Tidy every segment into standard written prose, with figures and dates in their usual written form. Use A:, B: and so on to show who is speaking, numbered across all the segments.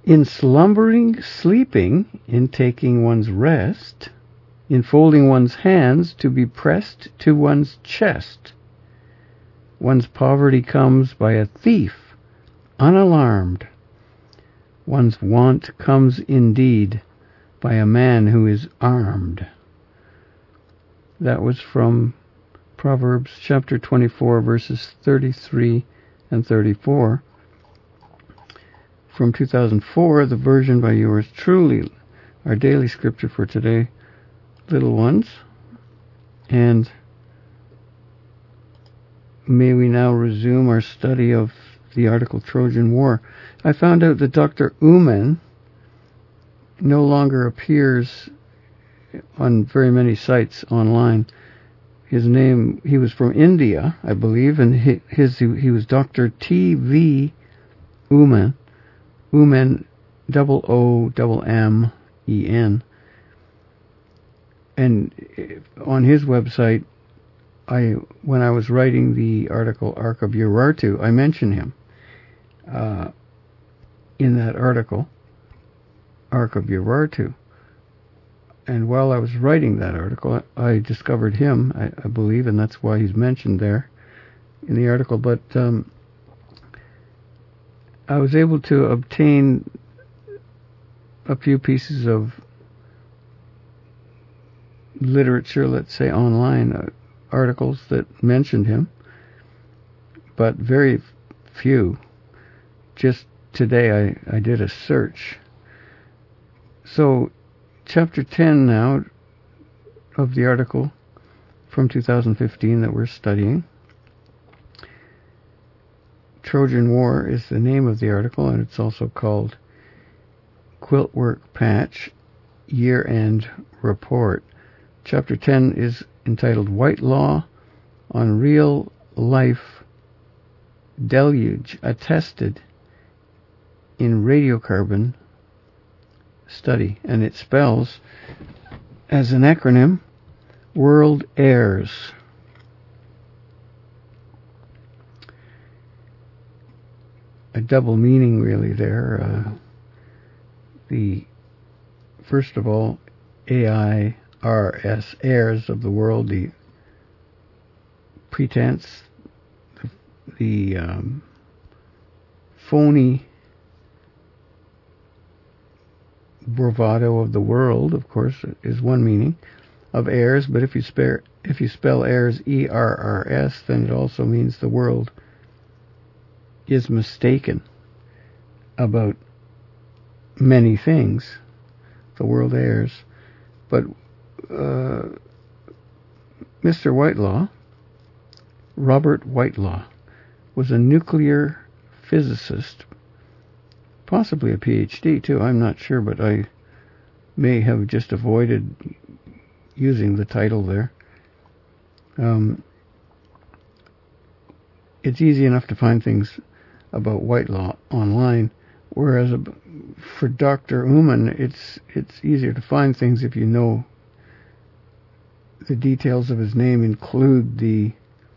A: In slumbering, sleeping, in taking one's rest, in folding one's hands to be pressed to one's chest, one's poverty comes by a thief, unalarmed. One's want comes indeed by a man who is armed. That was from Proverbs chapter 24, verses 33 and 34. From 2004, the version by yours truly, our daily scripture for today, little ones. And may we now resume our study of the article Trojan War. I found out that Dr. Uman no longer appears on very many sites online. His name, he was from India, I believe, and he was Dr. T.V. Uman. Uman, O-M-M-E-N. And on his website, when I was writing the article Ark of Urartu, I mentioned him in that article, Ark of Urartu. And while I was writing that article, I discovered him, I believe, and that's why he's mentioned there in the article. But I was able to obtain a few pieces of literature, let's say online, articles that mentioned him, but very few. Just today I did a search. So chapter 10 now of the article from 2015 that we're studying. Trojan War is the name of the article, and it's also called Quiltwork Patch Year-End Report. Chapter 10 is entitled White Law on Real Life Deluge Attested in Radiocarbon Study. And it spells, as an acronym, World Heirs. A double meaning really there. First of all, AIRS, heirs of the world, the pretense, the phony bravado of the world, of course, is one meaning of heirs. But if you spell heirs ERRS, then it also means the world is mistaken about many things. The world heirs. But Mr. Whitelaw, Robert Whitelaw, was a nuclear physicist, possibly a PhD too, I'm not sure, but I may have just avoided using the title there. It's easy enough to find things about Whitelaw online, whereas for Dr. Uman, it's easier to find things if you know the details of his name include the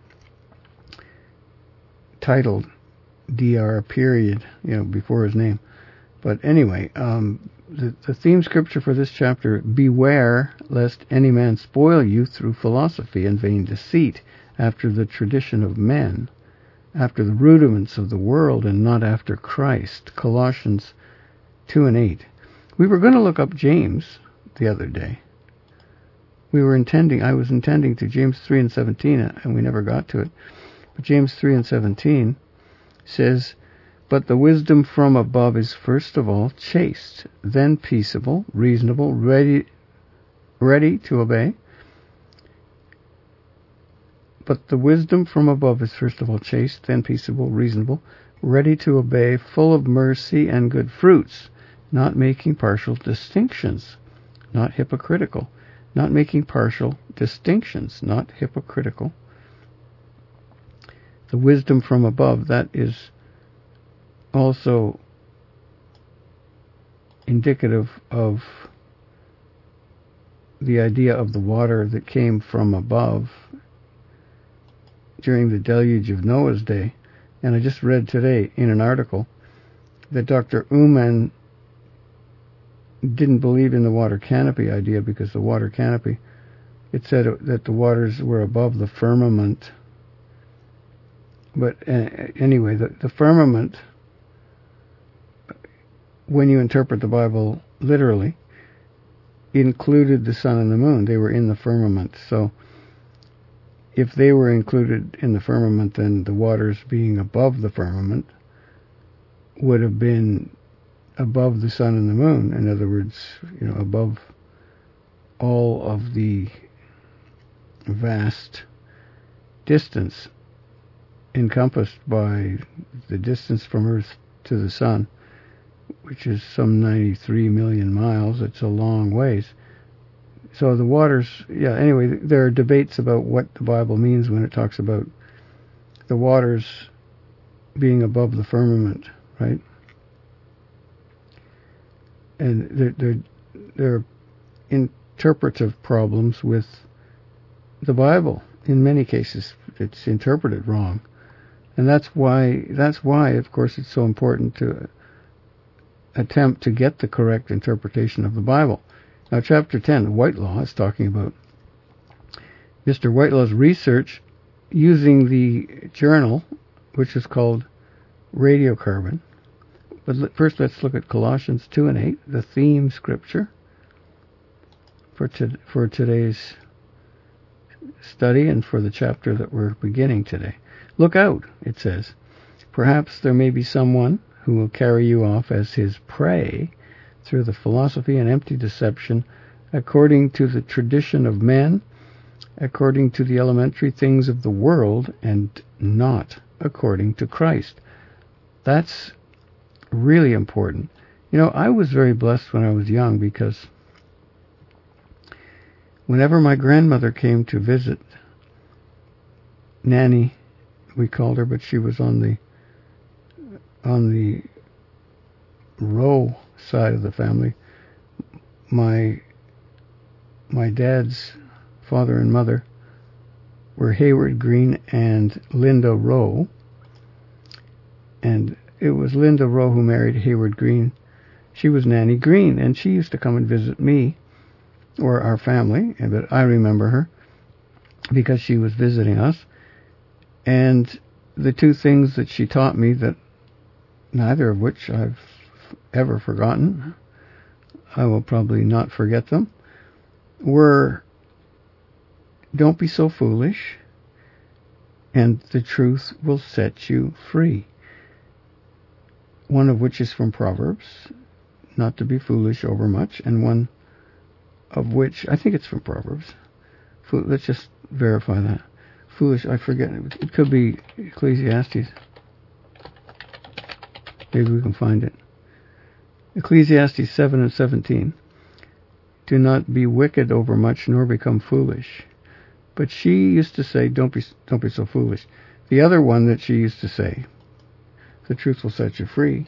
A: title Dr. period, before his name. But anyway, the theme scripture for this chapter: beware lest any man spoil you through philosophy and vain deceit, after the tradition of men, after the rudiments of the world, and not after Christ. Colossians 2:8. We were going to look up James the other day. I was intending to James 3:17, and we never got to it. But James 3:17 says, "But the wisdom from above is first of all chaste, then peaceable, reasonable, ready to obey." But the wisdom from above is first of all chaste, then peaceable, reasonable, ready to obey, full of mercy and good fruits, not making partial distinctions, not hypocritical. Not making partial distinctions, not hypocritical. The wisdom from above, that is also indicative of the idea of the water that came from above during the deluge of Noah's day. And I just read today in an article that Dr. Uman didn't believe in the water canopy idea, because the water canopy, it said that the waters were above the firmament. But anyway, the firmament, when you interpret the Bible literally, included the sun and the moon. They were in the firmament. So if they were included in the firmament, then the waters being above the firmament would have been above the sun and the moon. In other words, above all of the vast distance encompassed by the distance from Earth to the sun, which is some 93 million miles. It's a long ways. So the waters, anyway, there are debates about what the Bible means when it talks about the waters being above the firmament, right? And there are interpretive problems with the Bible. In many cases, it's interpreted wrong. And that's why, of course, it's so important to attempt to get the correct interpretation of the Bible. Now, chapter 10, Whitelaw, is talking about Mr. Whitelaw's research using the journal, which is called Radiocarbon. But first, let's look at Colossians 2 and 8, the theme scripture for today's study and for the chapter that we're beginning today. Look out, it says. Perhaps there may be someone who will carry you off as his prey through the philosophy and empty deception, according to the tradition of men, according to the elementary things of the world, and not according to Christ. That's really important. I was very blessed when I was young, because whenever my grandmother came to visit, Nanny, we called her, but she was on the Rowe side of the family. My dad's father and mother were Hayward Green and Linda Rowe, and it was Linda Rowe who married Hayward Green. She was Nanny Green, and she used to come and visit me or our family, but I remember her because she was visiting us. And the two things that she taught me, that neither of which I've ever forgotten, I will probably not forget them, were don't be so foolish, and the truth will set you free. One of which is from Proverbs, not to be foolish overmuch, and one of which, I think it's from Proverbs. Let's just verify that. Foolish, I forget. It could be Ecclesiastes. Maybe we can find it. Ecclesiastes 7 and 17. Do not be wicked overmuch, nor become foolish. But she used to say, don't be so foolish. The other one that she used to say, the truth will set you free.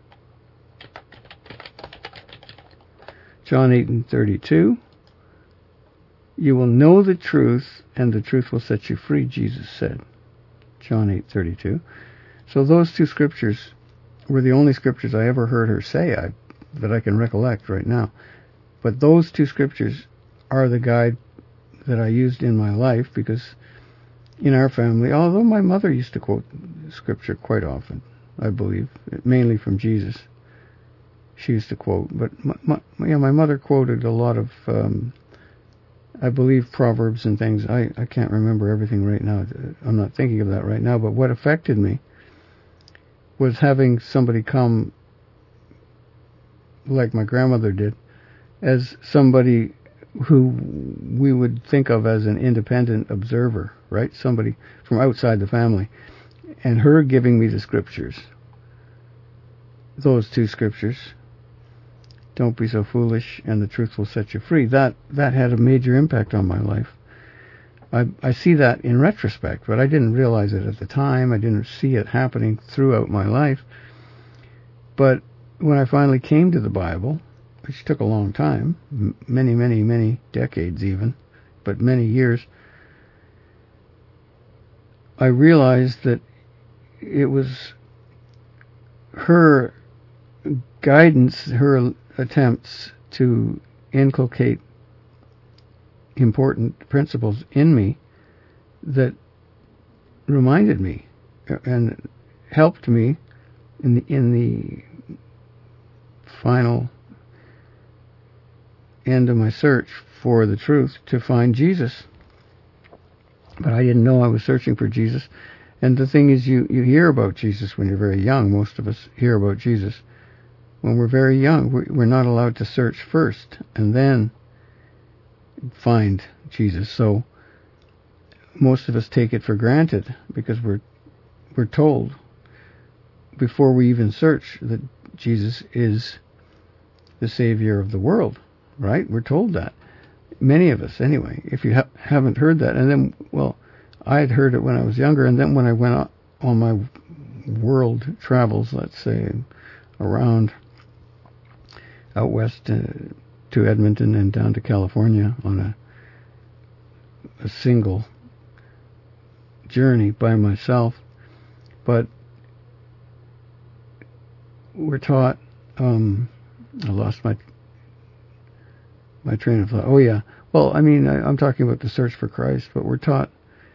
A: John 8 and 32. You will know the truth, and the truth will set you free, Jesus said. John 8:32. So those two scriptures were the only scriptures I ever heard her say that I can recollect right now. But those two scriptures are the guide that I used in my life, because in our family, although my mother used to quote scripture quite often, I believe, mainly from Jesus, she used to quote. But my mother quoted a lot of, I believe, Proverbs and things. I can't remember everything right now. I'm not thinking of that right now. But what affected me was having somebody come, like my grandmother did, as somebody who we would think of as an independent observer, right? Somebody from outside the family. And her giving me the scriptures, those two scriptures, don't be so foolish, and the truth will set you free. That had a major impact on my life. I see that in retrospect, but I didn't realize it at the time. I didn't see it happening throughout my life. But when I finally came to the Bible, which took a long time, many, many, many decades even, but many years, I realized that it was her guidance, her attempts to inculcate important principles in me that reminded me and helped me in the final end of my search for the truth to find Jesus. But I didn't know I was searching for Jesus. And the thing is, you hear about Jesus when you're very young. Most of us hear about Jesus when we're very young. We're not allowed to search first and then find Jesus. So most of us take it for granted because we're told before we even search that Jesus is the Savior of the world, right? We're told that. Many of us, anyway. If you haven't heard that, and then, well, I had heard it when I was younger, and then when I went on my world travels, let's say, around out west to Edmonton and down to California on a single journey by myself, but we're taught, I lost my train of thought. Oh yeah, well, I mean, I'm talking about the search for Christ, but we're taught,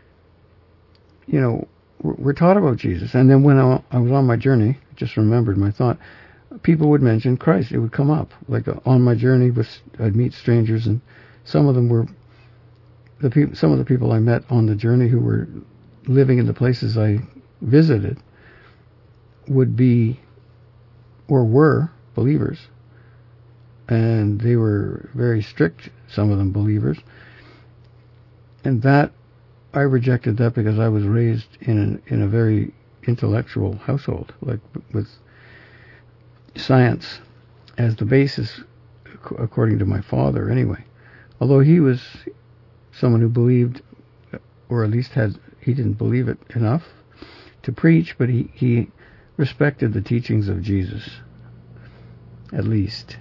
A: we're taught about Jesus. And then when I was on my journey, I just remembered my thought, people would mention Christ. It would come up. Like on my journey, I'd meet strangers, and some of them were some of the people I met on the journey who were living in the places I visited would be or were believers. And they were very strict, some of them believers. And that, I rejected that because I was raised in a very intellectual household, like with science as the basis, according to my father anyway. Although he was someone who believed, or at least he didn't believe it enough to preach, but he respected the teachings of Jesus, at least.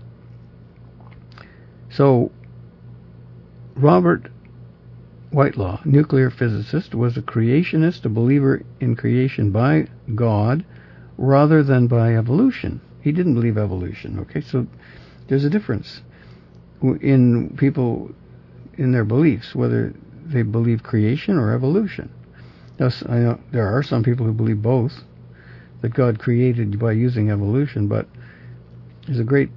A: So, Robert Whitelaw, nuclear physicist, was a creationist, a believer in creation by God rather than by evolution. He didn't believe evolution, okay? So there's a difference in people, in their beliefs, whether they believe creation or evolution. Now, I know there are some people who believe both, that God created by using evolution, but there's a great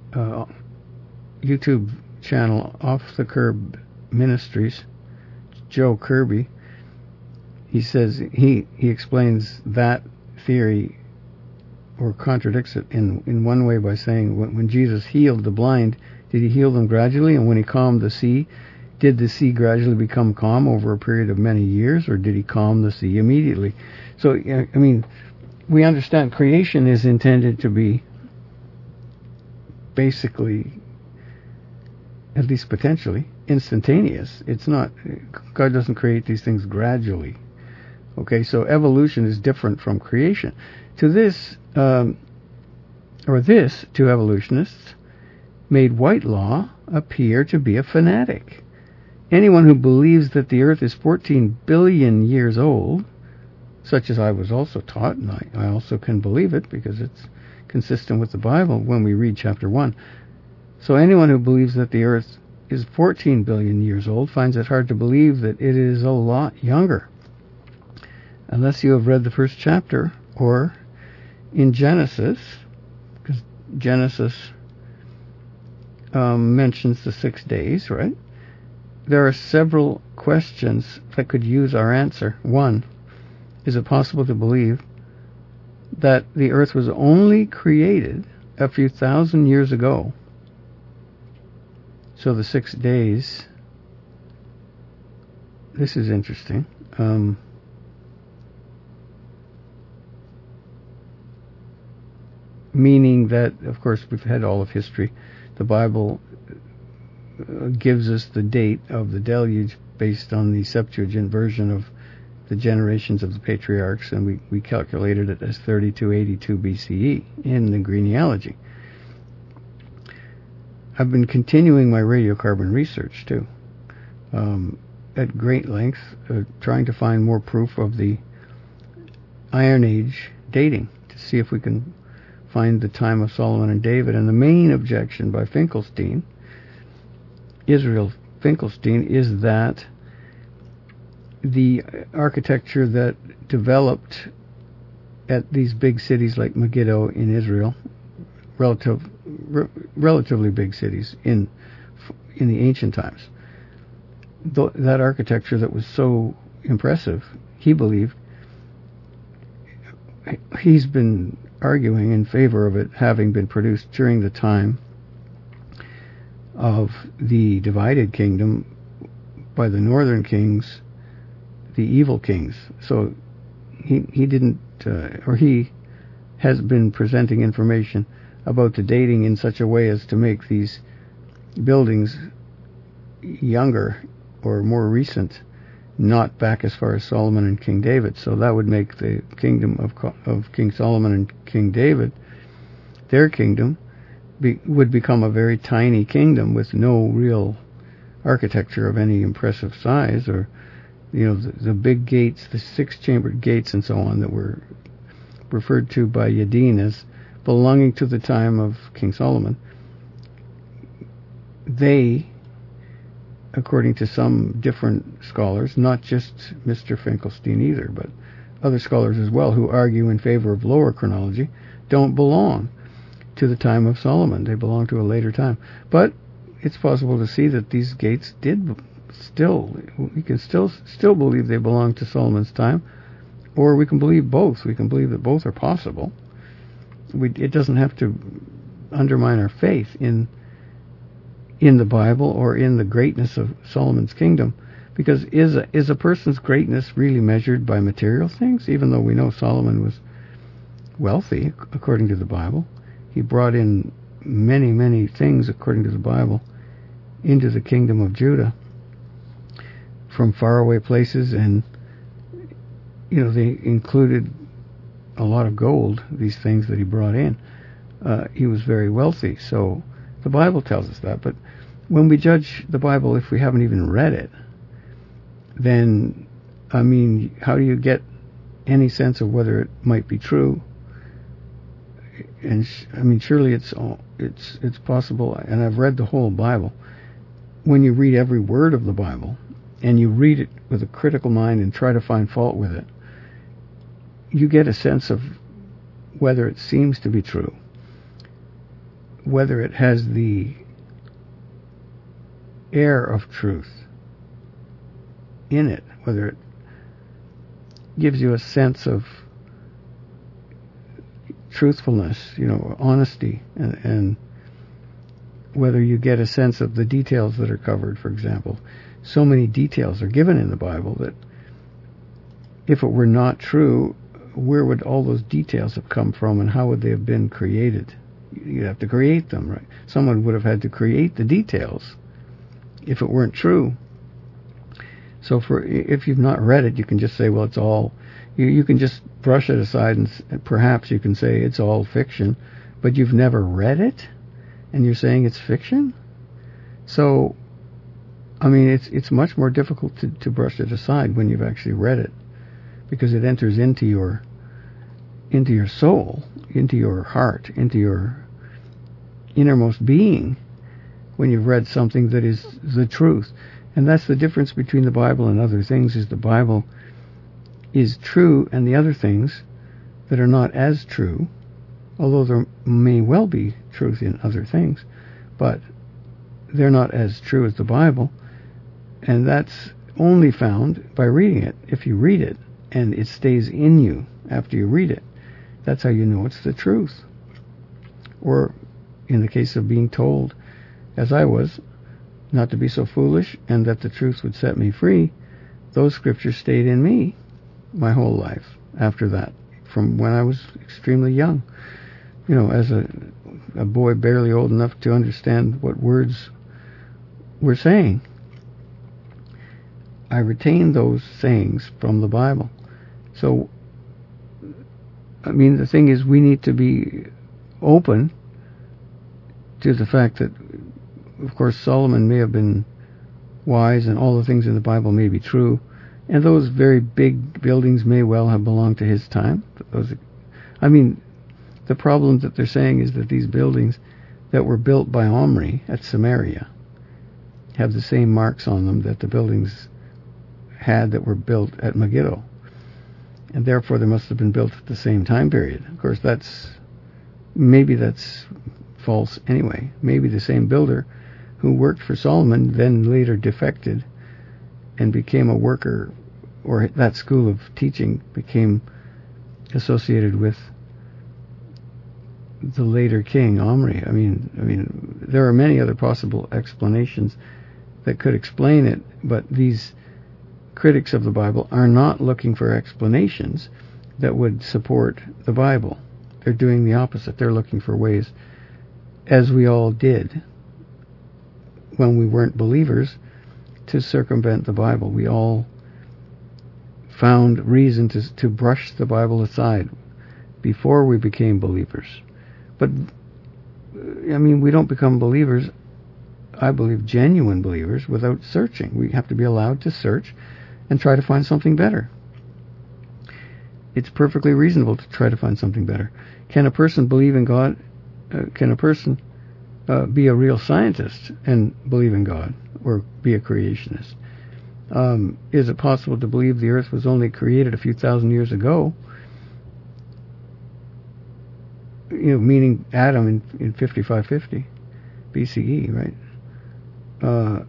A: YouTube channel, Off the Curb Ministries, Joe Kirby. He says he explains that theory, or contradicts it in one way by saying when Jesus healed the blind, did he heal them gradually? And when he calmed the sea, did the sea gradually become calm over a period of many years, or did he calm the sea immediately? So, I mean, we understand creation is intended to be basically, at least potentially, instantaneous. It's not, God doesn't create these things gradually. Okay, so evolution is different from creation. To this, to evolutionists, made Whitelaw appear to be a fanatic. Anyone who believes that the Earth is 14 billion years old, such as I was also taught, and I also can believe it because it's consistent with the Bible when we read chapter 1. So anyone who believes that the Earth is 14 billion years old finds it hard to believe that it is a lot younger, unless you have read the first chapter, or in Genesis, because Genesis mentions the 6 days, right? There are several questions that could use our answer. One, is it possible to believe that the Earth was only created a few thousand years ago? So the 6 days, this is interesting. Meaning that, of course, we've had all of history. The Bible gives us the date of the deluge based on the Septuagint version of the generations of the patriarchs, and we calculated it as 3282 BCE in the genealogy. I've been continuing my radiocarbon research too, at great length, trying to find more proof of the Iron Age dating to see if we can find the time of Solomon and David. And the main objection by Finkelstein, Israel Finkelstein, is that the architecture that developed at these big cities like Megiddo in Israel, relatively big cities in the ancient times, that architecture that was so impressive, he believed, he's been arguing in favor of it having been produced during the time of the divided kingdom by the northern kings, the evil kings. So he didn't, or he has been presenting information about the dating in such a way as to make these buildings younger or more recent, not back as far as Solomon and King David. So that would make the kingdom of King Solomon and King David, their kingdom, would become a very tiny kingdom with no real architecture of any impressive size, or the big gates, the 6-chambered gates and so on that were referred to by Yadin as belonging to the time of King Solomon. They, according to some different scholars, not just Mr. Finkelstein either, but other scholars as well who argue in favor of lower chronology, don't belong to the time of Solomon. They belong to a later time. But it's possible to see that these gates we can still believe they belong to Solomon's time, or we can believe both. We can believe that both are possible. It doesn't have to undermine our faith in the Bible or in the greatness of Solomon's kingdom, because is a person's greatness really measured by material things? Even though we know Solomon was wealthy according to the Bible, he brought in many, many things according to the Bible into the kingdom of Judah from faraway places, and they included a lot of gold, these things that he brought in. He was very wealthy, so the Bible tells us that. But when we judge the Bible, if we haven't even read it, then, how do you get any sense of whether it might be true? And surely it's possible, and I've read the whole Bible. When you read every word of the Bible, and you read it with a critical mind and try to find fault with it, you get a sense of whether it seems to be true, whether it has the air of truth in it, whether it gives you a sense of truthfulness, honesty, and whether you get a sense of the details that are covered. For example, so many details are given in the Bible that if it were not true, where would all those details have come from, and how would they have been created? You'd have to create them, right? Someone would have had to create the details if it weren't true. So if you've not read it, you can just say, well, it's all... You can just brush it aside, and perhaps you can say it's all fiction, but you've never read it, and you're saying it's fiction? So, it's much more difficult to brush it aside when you've actually read it, because it enters into your soul, into your heart, into your innermost being when you've read something that is the truth. And that's the difference between the Bible and other things, is the Bible is true, and the other things that are not as true, although there may well be truth in other things, but they're not as true as the Bible, and that's only found by reading it. If you read it, and it stays in you after you read it, that's how you know it's the truth. Or, in the case of being told, as I was, not to be so foolish, and that the truth would set me free, those scriptures stayed in me my whole life after that, from when I was extremely young. As a boy barely old enough to understand what words were saying. I retained those sayings from the Bible. So, the thing is, we need to be open to the fact that, of course, Solomon may have been wise, and all the things in the Bible may be true, and those very big buildings may well have belonged to his time. The problem that they're saying is that these buildings that were built by Omri at Samaria have the same marks on them that the buildings had that were built at Megiddo. And therefore they must have been built at the same time period. Of course, maybe that's false anyway. Maybe the same builder who worked for Solomon then later defected and became a worker, or that school of teaching became associated with the later king, Omri. I mean, there are many other possible explanations that could explain it, but these critics of the Bible are not looking for explanations that would support the Bible. They're doing the opposite. They're looking for ways, as we all did when we weren't believers, to circumvent the Bible. We all found reason to brush the Bible aside before we became believers. But, I mean, we don't become believers, I believe, genuine believers, without searching. We have to be allowed to search and try to find something better. It's perfectly reasonable to try to find something better. Can a person believe in God? Can a person be a real scientist and believe in God, or be a creationist? Is it possible to believe the earth was only created a few thousand years ago? Meaning Adam in 5550 BCE, right?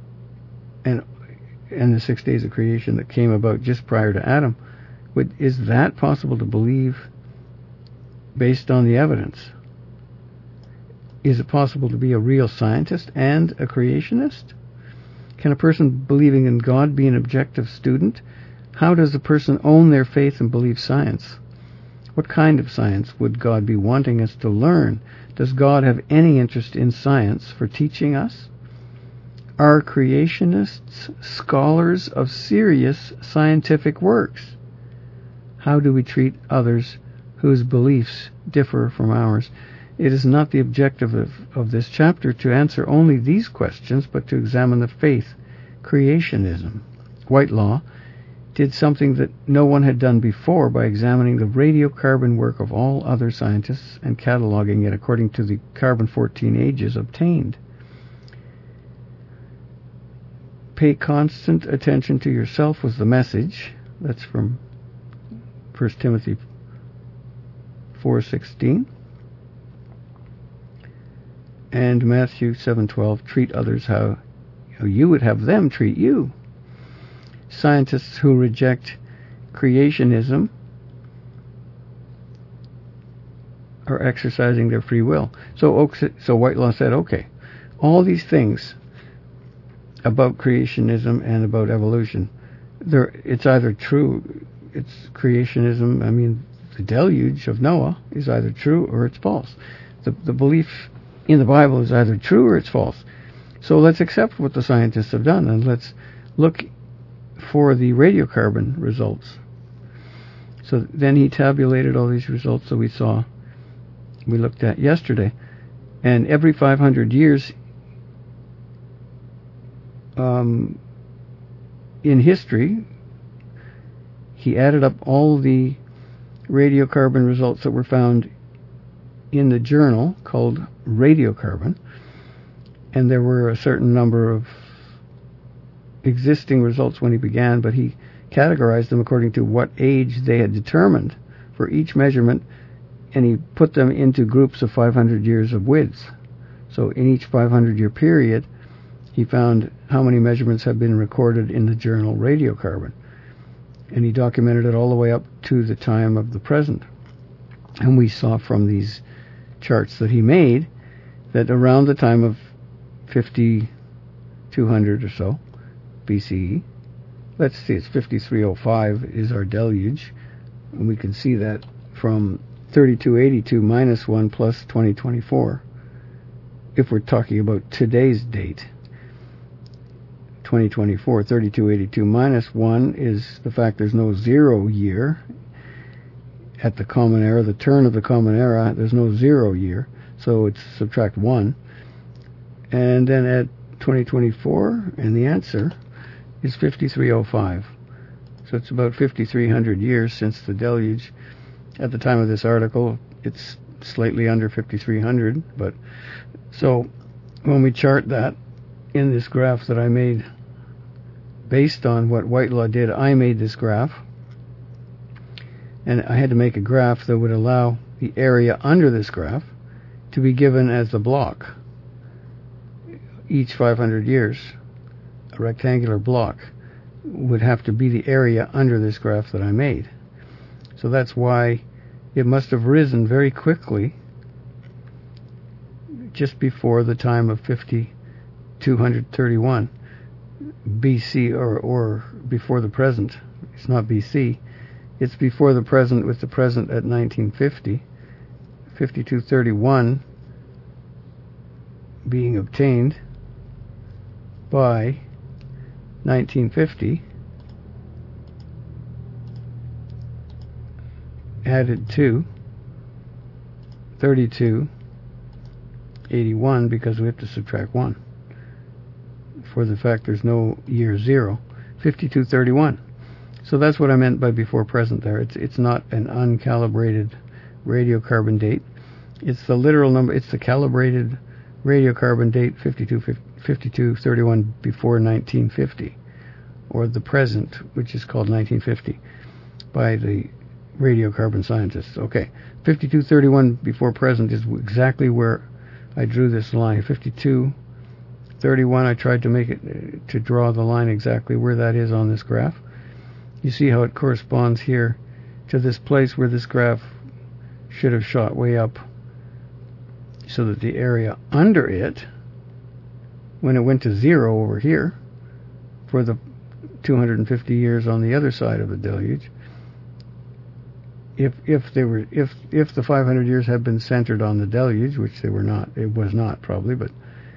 A: And the 6 days of creation that came about just prior to Adam. Is that possible to believe based on the evidence? Is it possible to be a real scientist and a creationist? Can a person believing in God be an objective student? How does a person own their faith and believe science? What kind of science would God be wanting us to learn? Does God have any interest in science for teaching us? Are creationists scholars of serious scientific works? How do we treat others whose beliefs differ from ours? It is not the objective of this chapter to answer only these questions, but to examine the faith, creationism. Whitelaw did something that no one had done before by examining the radiocarbon work of all other scientists and cataloging it according to the carbon-14 ages obtained. Pay constant attention to yourself was the message. That's from 1 Timothy 4:16. And Matthew 7:12, treat others how you would have them treat you. Scientists who reject creationism are exercising their free will. So Whitelaw said, okay, all these things about creationism and about evolution, it's either true, it's creationism, I mean, the deluge of Noah is either true or it's false. The belief in the Bible is either true or it's false. So let's accept what the scientists have done, and let's look for the radiocarbon results. So then he tabulated all these results that we looked at yesterday. And every 500 years in history, he added up all the radiocarbon results that were found in the journal called Radiocarbon, and there were a certain number of existing results when he began, but he categorized them according to what age they had determined for each measurement, and he put them into groups of 500 years of width. So in each 500-year period, he found how many measurements had been recorded in the journal Radiocarbon, and he documented it all the way up to the time of the present. And we saw from these charts that he made that around the time of 5200 or so BCE, let's see, it's 5305 is our deluge, and we can see that from 3282 minus 1 plus 2024, if we're talking about today's date. 2024, 3282 minus 1 is the fact there's no 0 year at the Common Era, the turn of the Common Era, there's no 0 year, so it's subtract 1. And then add 2024, and the answer is 5305. So it's about 5,300 years since the deluge. At the time of this article, it's slightly under 5,300. But so when we chart that in this graph that I made based on what Whitelaw did, I made this graph, and I had to make a graph that would allow the area under this graph to be given as the block. Each 500 years, a rectangular block would have to be the area under this graph that I made. So that's why it must have risen very quickly just before the time of 5231 BC, or before the present. It's not BC, it's before the present, with the present at 1950. 5231 being obtained by 1950, added to 3281, because we have to subtract 1 for the fact there's no year 0. 5231. So that's what I meant by before present there. It's not an uncalibrated radiocarbon date. It's the literal number. It's the calibrated radiocarbon date 5231 before 1950, or the present, which is called 1950 by the radiocarbon scientists. Okay, 5231 before present is exactly where I drew this line. 5231, I tried to make it, to draw the line exactly where that is on this graph. You see how it corresponds here to this place where this graph should have shot way up, so that the area under it, when it went to 0 over here for the 250 years on the other side of the deluge, if the 500 years had been centered on the deluge, which they were not, it was not probably, but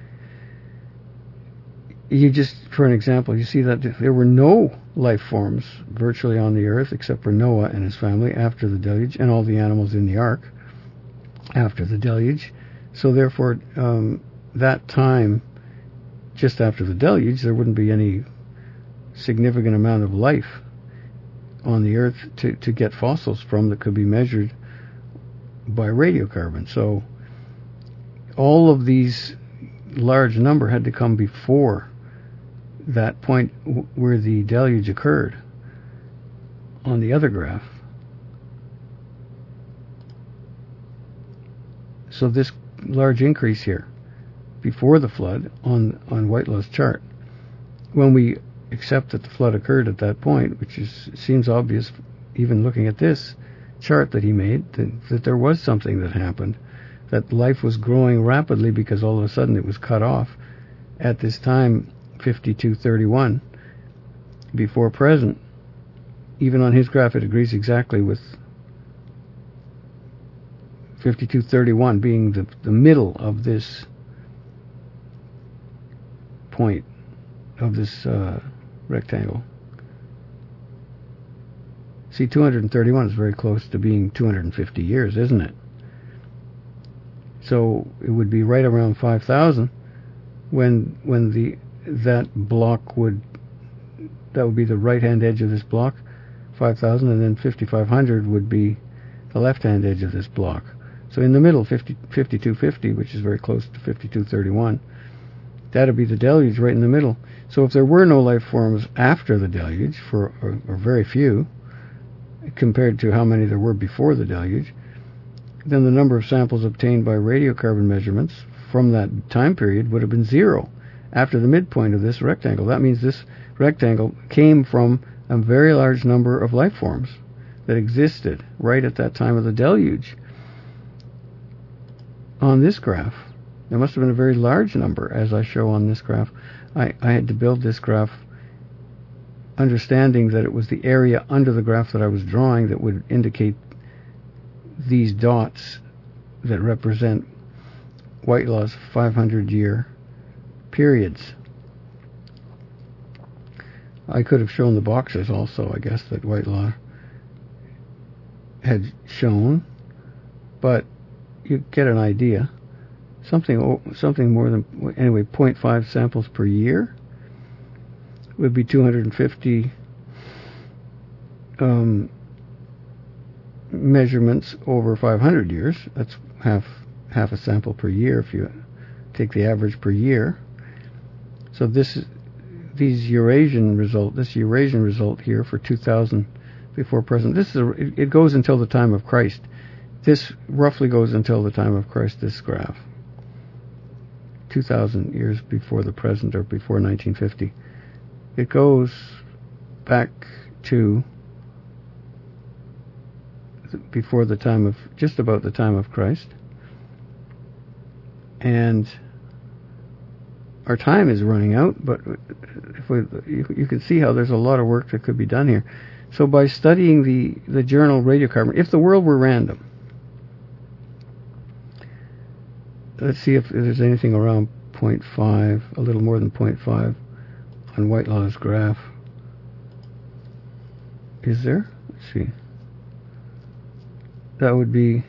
A: you just, for an example, you see that there were no life forms virtually on the earth except for Noah and his family after the deluge, and all the animals in the ark after the deluge. So therefore, that time just after the deluge, there wouldn't be any significant amount of life on the earth to get fossils from that could be measured by radiocarbon. So all of these large number had to come before that point where the deluge occurred on the other graph. So this large increase here before the flood on Whitelaw's chart, when we accept that the flood occurred at that point, which seems obvious even looking at this chart that he made, that there was something that happened, that life was growing rapidly because all of a sudden it was cut off at this time, 5231 before present. Even on his graph it agrees exactly with 5231 being the middle of this point of this rectangle. See, 231 is very close to being 250 years, isn't it? So it would be right around 5,000 when that block would be the right hand edge of this block, 5,000, and then 5,500 would be the left hand edge of this block. So in the middle, 5250, which is very close to 5231, that'd be the deluge right in the middle. So if there were no life forms after the deluge, or very few, compared to how many there were before the deluge, then the number of samples obtained by radiocarbon measurements from that time period would have been 0 after the midpoint of this rectangle. That means this rectangle came from a very large number of life forms that existed right at that time of the deluge. On this graph, there must have been a very large number, as I show on this graph. I had to build this graph understanding that it was the area under the graph that I was drawing that would indicate these dots that represent Whitelaw's 500-year periods. I could have shown the boxes also, I guess, that Whitelaw had shown, but you get an idea. Something more than, anyway, 0.5 samples per year would be 250 measurements over 500 years. That's half a sample per year if you take the average per year. So this Eurasian result here for 2000 before present. It goes until the time of Christ. This roughly goes until the time of Christ. This graph, 2,000 years before the present, or before 1950. It goes back to before the time of, just about the time of Christ. And our time is running out, but you can see how there's a lot of work that could be done here. So by studying the journal Radiocarbon, if the world were random, let's see if there's anything around 0.5, a little more than 0.5 on Whitelaw's graph. Is there? Let's see. That would be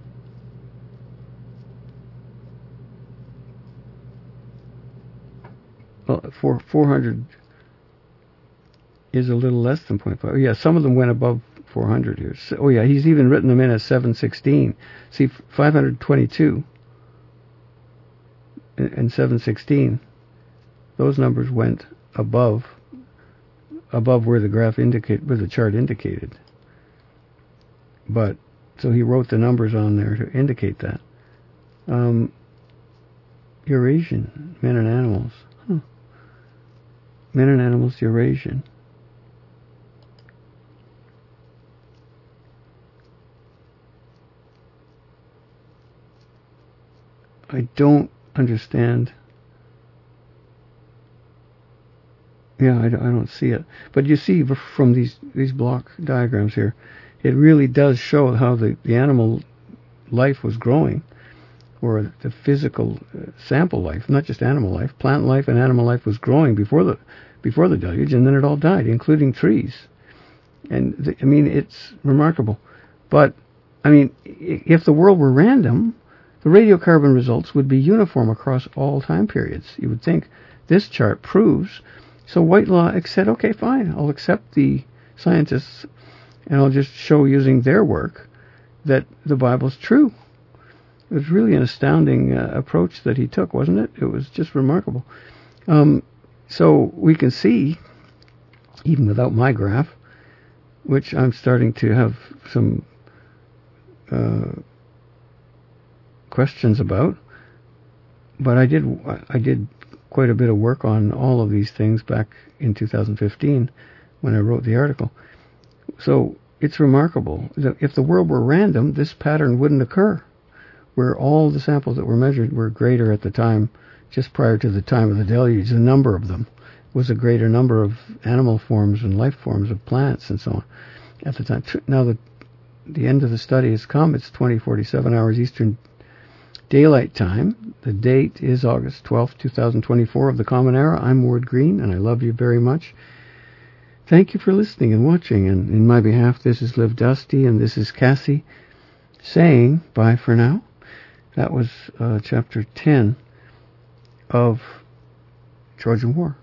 A: for 400 is a little less than 0.5. Yeah, some of them went above 400 here. So, oh yeah, he's even written them in as 716. See, 522 and 716, those numbers went above where the graph where the chart indicated. But so he wrote the numbers on there to indicate that. Eurasian, men and animals. Men and animals, Eurasian. I don't understand. Yeah, I don't see it. But you see from these block diagrams here, it really does show how the animal life was growing, or the physical sample life, not just animal life, plant life and animal life was growing before the deluge, and then it all died, including trees. And I mean, it's remarkable. But I mean, if the world were random, the radiocarbon results would be uniform across all time periods. You would think this chart proves. So Whitelaw said, okay, fine, I'll accept the scientists, and I'll just show using their work that the Bible's true. It was really an astounding approach that he took, wasn't it? It was just remarkable. So we can see, even without my graph, which I'm starting to have some questions about, but I did quite a bit of work on all of these things back in 2015 when I wrote the article. So it's remarkable that if the world were random, this pattern wouldn't occur, where all the samples that were measured were greater at the time, just prior to the time of the deluge. The number of them was a greater number of animal forms and life forms of plants and so on at the time. Now the end of the study has come. It's 20:47 hours Eastern Daylight Time. The date is August 12th, 2024 of the Common Era. I'm Ward Green, and I love you very much. Thank you for listening and watching. And in my behalf, this is Liv Dusty, and this is Cassie saying bye for now. That was chapter 10 of Trojan War.